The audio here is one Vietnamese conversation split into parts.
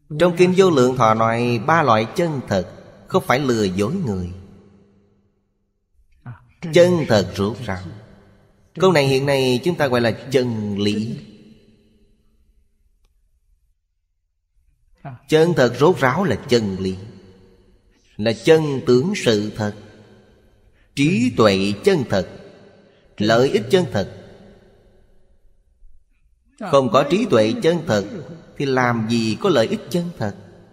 Trong Kinh Vô Lượng Thọ nói 3 loại chân thật, không phải lừa dối người. Chân thật rốt ráo. Câu này hiện nay chúng ta gọi là chân lý. Chân thật rốt ráo là chân lý, là chân tướng sự thật. Trí tuệ chân thật, lợi ích chân thật. Không có trí tuệ chân thật thì làm gì có lợi ích chân thật.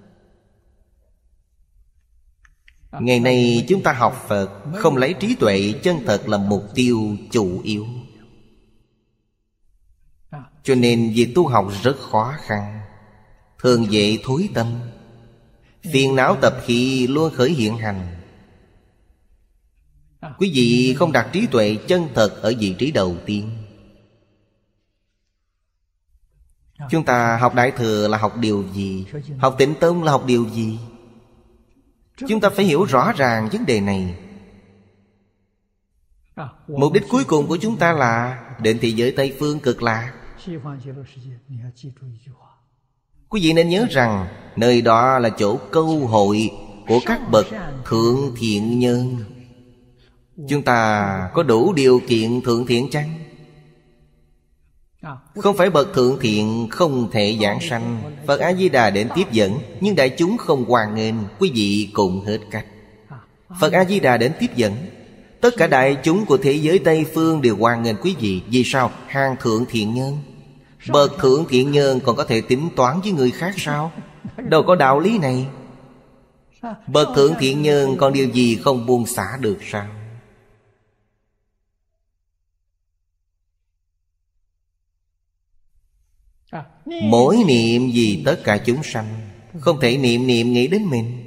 Ngày nay chúng ta học Phật không lấy trí tuệ chân thật làm mục tiêu chủ yếu, cho nên việc tu học rất khó khăn, thường dễ thối tâm, phiền não tập khí luôn khởi hiện hành. Quý vị không đặt trí tuệ chân thật ở vị trí đầu tiên. Chúng ta học Đại Thừa là học điều gì? Học Tịnh Tông là học điều gì? Chúng ta phải hiểu rõ ràng vấn đề này. Mục đích cuối cùng của chúng ta là đến thế giới Tây Phương Cực Lạc. Quý vị nên nhớ rằng nơi đó là chỗ câu hội của các bậc thượng thiện nhân. Chúng ta có đủ điều kiện thượng thiện chăng? Không phải bậc thượng thiện không thể giảng sanh. Phật A-di-đà đến tiếp dẫn, nhưng đại chúng không hoan nghênh, quý vị cũng hết cách. Phật A-di-đà đến tiếp dẫn, tất cả đại chúng của thế giới Tây Phương đều hoan nghênh quý vị. Vì sao? Hàng thượng thiện nhân. Bậc thượng thiện nhân còn có thể tính toán với người khác sao? Đâu có đạo lý này. Bậc thượng thiện nhân còn điều gì không buông xả được sao? Mỗi niệm vì tất cả chúng sanh, không thể niệm nghĩ đến mình.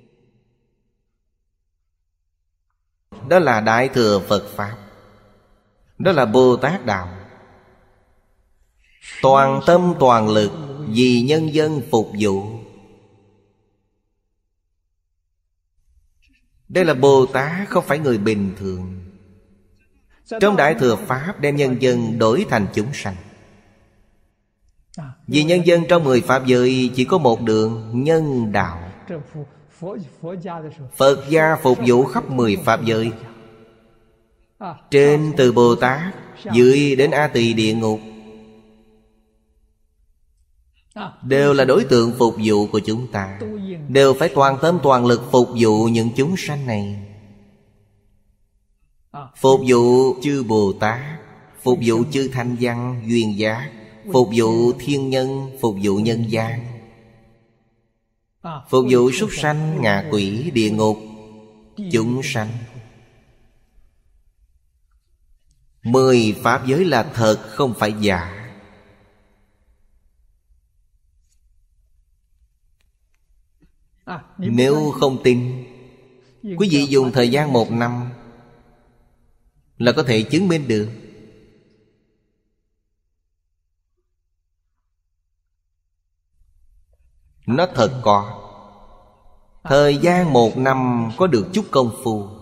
Đó là Đại Thừa Phật Pháp, đó là Bồ Tát Đạo. Toàn tâm toàn lực vì nhân dân phục vụ. Đây là Bồ Tát, không phải người bình thường. Trong Đại Thừa Pháp đem nhân dân đổi thành chúng sanh. Vì nhân dân trong 10 Pháp giới chỉ có một đường nhân đạo. Phật gia phục vụ khắp 10 Pháp giới, trên từ Bồ Tát, dưới đến A Tỳ địa ngục, đều là đối tượng phục vụ của chúng ta. Đều phải toàn tâm toàn lực phục vụ những chúng sanh này. Phục vụ chư Bồ Tát, phục vụ chư Thanh Văn, Duyên Giác, phục vụ thiên nhân, phục vụ nhân gian, phục vụ súc sanh, ngạ quỷ, địa ngục, chúng sanh. 10 Pháp giới là thật, không phải giả. Nếu không tin, quý vị dùng thời gian 1 năm là có thể chứng minh được. Nó thật có. Thời gian 1 năm có được chút công phu.